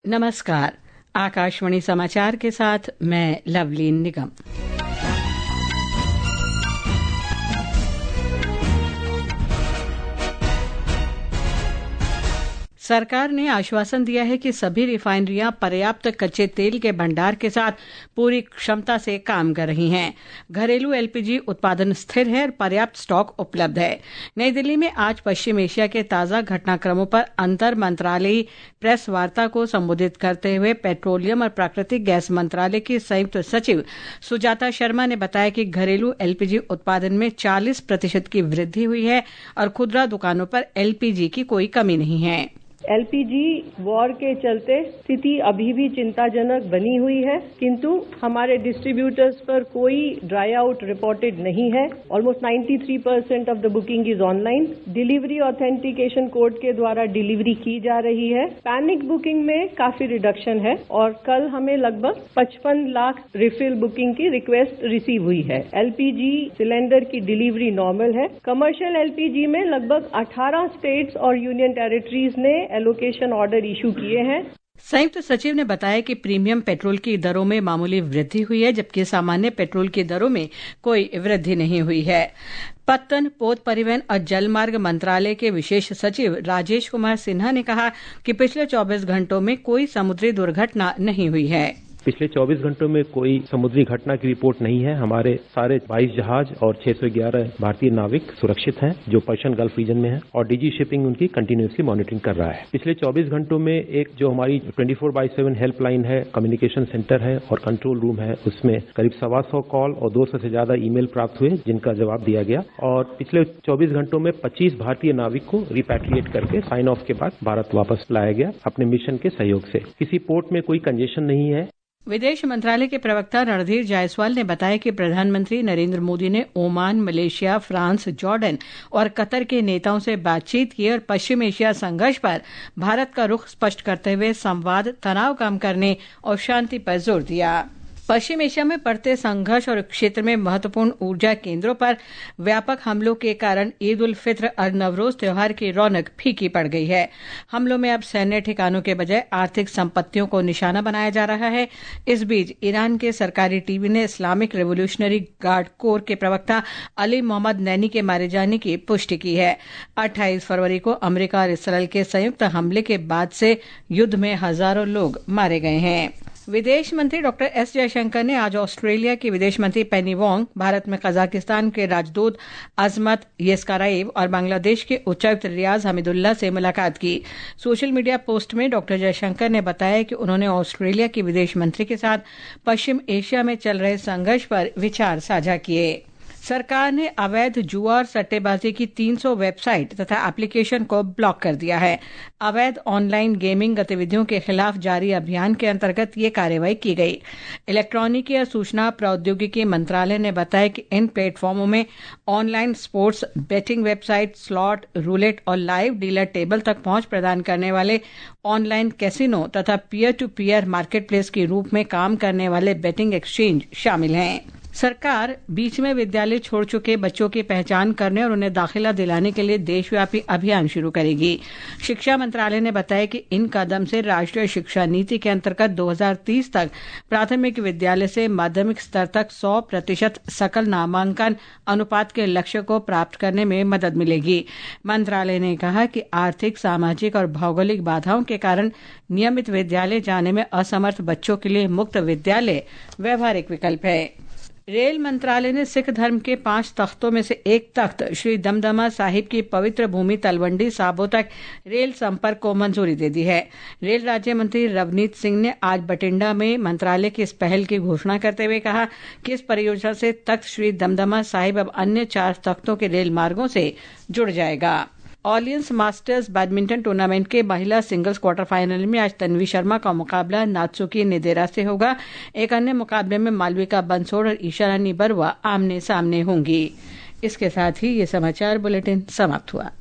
नमस्कार। आकाशवाणी समाचार के साथ मैं लवलीन निगम। सरकार ने आश्वासन दिया है कि सभी रिफाइनरियां पर्याप्त कच्चे तेल के भंडार के साथ पूरी क्षमता से काम कर रही हैं। घरेलू एलपीजी उत्पादन स्थिर है और पर्याप्त स्टॉक उपलब्ध है। नई दिल्ली में आज पश्चिम एशिया के ताजा घटनाक्रमों पर अंतर मंत्रालयी प्रेस वार्ता को संबोधित करते हुए पेट्रोलियम और प्राकृतिक गैस मंत्रालय की संयुक्त सचिव सुजाता शर्मा ने बताया कि घरेलू एलपीजी उत्पादन में 40% की वृद्धि हुई है और खुदरा दुकानों पर एलपीजी की कोई कमी नहीं है। एलपीजी वॉर के चलते स्थिति अभी भी चिंताजनक बनी हुई है, किंतु हमारे डिस्ट्रीब्यूटर्स पर कोई ड्राई आउट रिपोर्टेड नहीं है। Almost 93% of the booking is online. Delivery authentication code के द्वारा डिलीवरी की जा रही है। पैनिक बुकिंग में काफी रिडक्शन है और कल हमें लगभग 55 लाख रिफिल बुकिंग की रिक्वेस्ट रिसीव हुई है। एलपीजी सिलेंडर की डिलीवरी नॉर्मल है। कमर्शियल एलपीजी में लगभग 18 स्टेट्स और यूनियन टेरिटरीज ने एलोकेशन ऑर्डर इशू किए हैं। संयुक्त सचिव ने बताया कि प्रीमियम पेट्रोल की दरों में मामूली वृद्धि हुई है, जबकि सामान्य पेट्रोल की दरों में कोई वृद्धि नहीं हुई है। पत्तन, पोत परिवहन और जलमार्ग मंत्रालय के विशेष सचिव राजेश कुमार सिन्हा ने कहा कि पिछले 24 घंटों में कोई समुद्री दुर्घटना नहीं हुई है। पिछले 24 घंटों में कोई समुद्री घटना की रिपोर्ट नहीं है। हमारे सारे 22 जहाज और 611 भारतीय नाविक सुरक्षित हैं जो पर्शियन गल्फ रीजन में है और डीजी शिपिंग उनकी कंटिन्यूअसली मॉनिटरिंग कर रहा है। पिछले 24 घंटों में एक जो हमारी 24/7 हेल्पलाइन है, कम्युनिकेशन सेंटर है और कंट्रोल रूम है, उसमें करीब 125 कॉल और 200 से ज्यादा ईमेल प्राप्त हुए जिनका जवाब दिया गया। और पिछले 24 घंटों में 25 भारतीय नाविक को रिपैट्रिएट करके साइन ऑफ के बाद भारत वापस लाया गया अपने मिशन के सहयोग से। किसी पोर्ट में कोई कंजेशन नहीं है। विदेश मंत्रालय के प्रवक्ता रणधीर जायसवाल ने बताया कि प्रधानमंत्री नरेंद्र मोदी ने ओमान, मलेशिया, फ्रांस, जॉर्डन और कतर के नेताओं से बातचीत की और पश्चिम एशिया संघर्ष पर भारत का रुख स्पष्ट करते हुए संवाद, तनाव कम करने और शांति पर जोर दिया। पश्चिम एशिया में बढ़ते संघर्ष और क्षेत्र में महत्वपूर्ण ऊर्जा केंद्रों पर व्यापक हमलों के कारण ईद उल फित्र और नवरोज त्योहार की रौनक फीकी पड़ गई है। हमलों में अब सैन्य ठिकानों के बजाय आर्थिक संपत्तियों को निशाना बनाया जा रहा है। इस बीच ईरान के सरकारी टीवी ने इस्लामिक रेवोल्यूशनरी गार्ड कोर के प्रवक्ता अली मोहम्मद नैनी के मारे जाने की पुष्टि की है। 28 फरवरी को अमेरिका और इसराइल के संयुक्त हमले के बाद से युद्ध में हजारों लोग मारे गए हैं। विदेश मंत्री डॉक्टर एस जयशंकर ने आज ऑस्ट्रेलिया की विदेश मंत्री पेनी वोंग, भारत में कजाकिस्तान के राजदूत अजमत येस्काराएव और बांग्लादेश के उच्चायुक्त रियाज हमीदुल्लाह से मुलाकात की। सोशल मीडिया पोस्ट में डॉक्टर जयशंकर ने बताया कि उन्होंने ऑस्ट्रेलिया के विदेश मंत्री के साथ पश्चिम एशिया में चल रहे संघर्ष पर विचार साझा किए। सरकार ने अवैध जुआ और सट्टेबाजी की 300 वेबसाइट तथा एप्लीकेशन को ब्लॉक कर दिया है। अवैध ऑनलाइन गेमिंग गतिविधियों के खिलाफ जारी अभियान के अंतर्गत ये कार्रवाई की गई। इलेक्ट्रॉनिकी और सूचना प्रौद्योगिकी मंत्रालय ने बताया कि इन प्लेटफॉर्मों में online sports betting website, slot, roulette और लाइव डीलर टेबल तक पहुंच प्रदान करने वाले ऑनलाइन कैसीनो तथा पीयर टू पीयर मार्केटप्लेस के रूप में काम करने वाले बेटिंग एक्सचेंज शामिल हैं। सरकार बीच में विद्यालय छोड़ चुके बच्चों की पहचान करने और उन्हें दाखिला दिलाने के लिए देशव्यापी अभियान शुरू करेगी। शिक्षा मंत्रालय ने बताया कि इन कदम से राष्ट्रीय शिक्षा नीति के अंतर्गत 2030 तक प्राथमिक विद्यालय से माध्यमिक स्तर तक 100% सकल नामांकन अनुपात के लक्ष्य को प्राप्त करने में मदद मिलेगी। मंत्रालय ने कहा कि आर्थिक, सामाजिक और भौगोलिक बाधाओं के कारण नियमित विद्यालय जाने में असमर्थ बच्चों के लिए मुक्त विद्यालय व्यावहारिक विकल्प है। रेल मंत्रालय ने सिख धर्म के 5 तख्तों में से एक तख्त श्री दमदमा साहिब की पवित्र भूमि तलवंडी साबो तक रेल संपर्क को मंजूरी दे दी है। रेल राज्य मंत्री रवनीत सिंह ने आज बठिंडा में मंत्रालय की इस पहल की घोषणा करते हुए कहा कि इस परियोजना से तख्त श्री दमदमा साहिब अब अन्य 4 तख्तों के रेल मार्गों से जुड़ जाएगा। ऑलियंस मास्टर्स बैडमिंटन टूर्नामेंट के महिला सिंगल्स क्वार्टर फाइनल में आज तन्वी शर्मा का मुकाबला नात्सुकी निदेरा से होगा। एक अन्य मुकाबले में मालविका बंसोड़ और ईशा रानी बरुआ आमने सामने होंगी। इसके साथ ही ये समाचार बुलेटिन समाप्त हुआ।